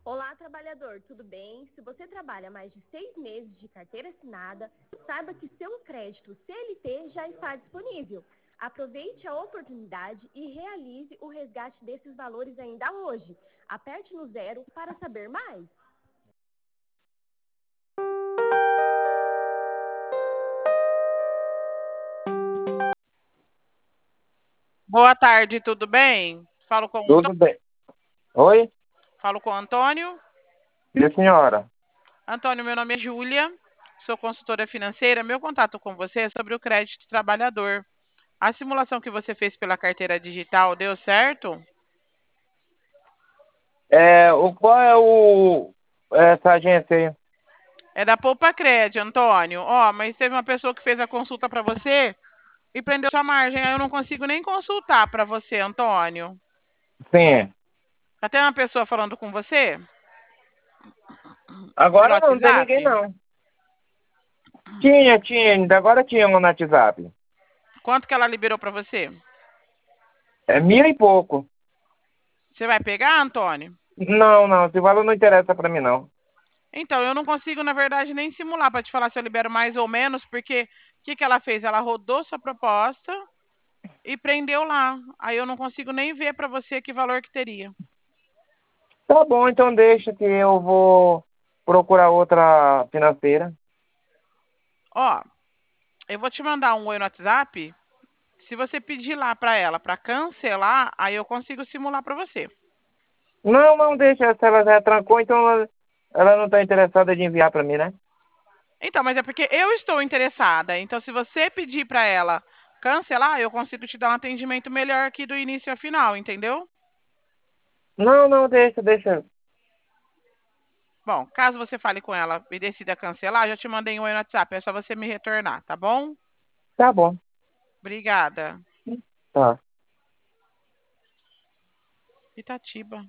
Olá, trabalhador, tudo bem? Se você trabalha mais de 6 meses de carteira assinada, saiba que seu crédito CLT já está disponível. Aproveite a oportunidade e realize o resgate desses valores ainda hoje. Aperte no 0 para saber mais. Boa tarde, tudo bem? Falo com o Tudo bem. Oi? Falo com o Antônio. E a senhora? Antônio, meu nome é Júlia, sou consultora financeira. Meu contato com você é sobre o crédito trabalhador. A simulação que você fez pela carteira digital deu certo? Qual é essa agência aí? É da Poupa Cred, Antônio. Ó, mas teve uma pessoa que fez a consulta para você e prendeu sua margem. Aí eu não consigo nem consultar para você, Antônio. Sim. Já tem uma pessoa falando com você pelo Agora não tem ninguém WhatsApp? não. Ainda agora tinha um no WhatsApp. Quanto que ela liberou para você? É 1.000 e pouco. Você vai pegar, Antônio? Não, esse valor não interessa pra mim não. Então, eu não consigo, na verdade, nem simular para te falar se eu libero mais ou menos, porque o que ela fez? Ela rodou sua proposta e prendeu lá. Aí eu não consigo nem ver para você que valor que teria. Tá bom, então deixa que eu vou procurar outra financeira. Ó, eu vou te mandar um oi no WhatsApp. Se você pedir lá para ela para cancelar, aí eu consigo simular para você. Não, deixa. Se ela já trancou, então ela não tá interessada em enviar pra mim, né? Então, mas é porque eu estou interessada. Então, se você pedir para ela cancelar, eu consigo te dar um atendimento melhor aqui do início ao final, entendeu? Não, deixa. Bom, caso você fale com ela e decida cancelar, já te mandei um oi no WhatsApp. É só você me retornar, tá bom? Tá bom. Obrigada. Tá. Itatiba.